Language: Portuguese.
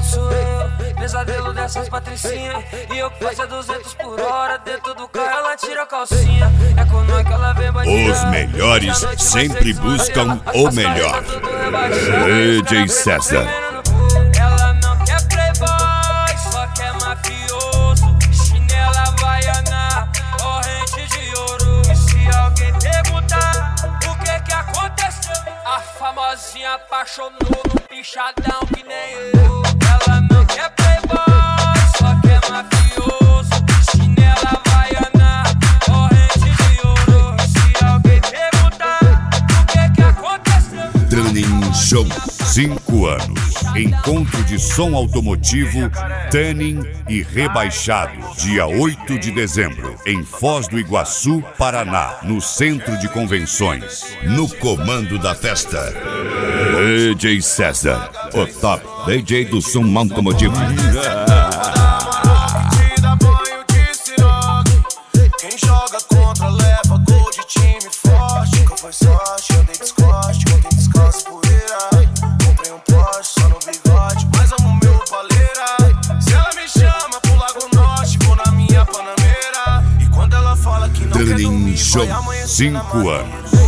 sou eu, pesadelo dessas patricinhas. E eu que faço a 200 por hora, dentro do carro ela tira a calcinha. É com nós que ela vem bandida. Os melhores sempre buscam o melhor. DJ César. Ela não quer playboy, só quer mafioso. Chinela havaiana, corrente de ouro. E se alguém perguntar o que aconteceu, a famosinha apaixonou no pichadão que nem eu. Ela não quer playboy, só quer mafioso. Chinela havaiana, corrente de ouro. E se alguém perguntar o que aconteceu, Tanning Show, 5 anos. Encontro de som automotivo, Tanning e Rebaixado. Dia 8 de dezembro, em Foz do Iguaçu, Paraná, no Centro de Convenções. No comando da festa, DJ César, o top DJ do som automotivo. Quem joga contra leva gol de time forte. Nunca foi sorte, eu dei descoste, contei descanso poeira. Comprei um Porsche só no bigode, mas amo meu paleira. Se ela me chama pro Lago Norte, vou na minha Panamera. E quando ela fala que não quer dormir, Show, vai amanhecer 5 na anos.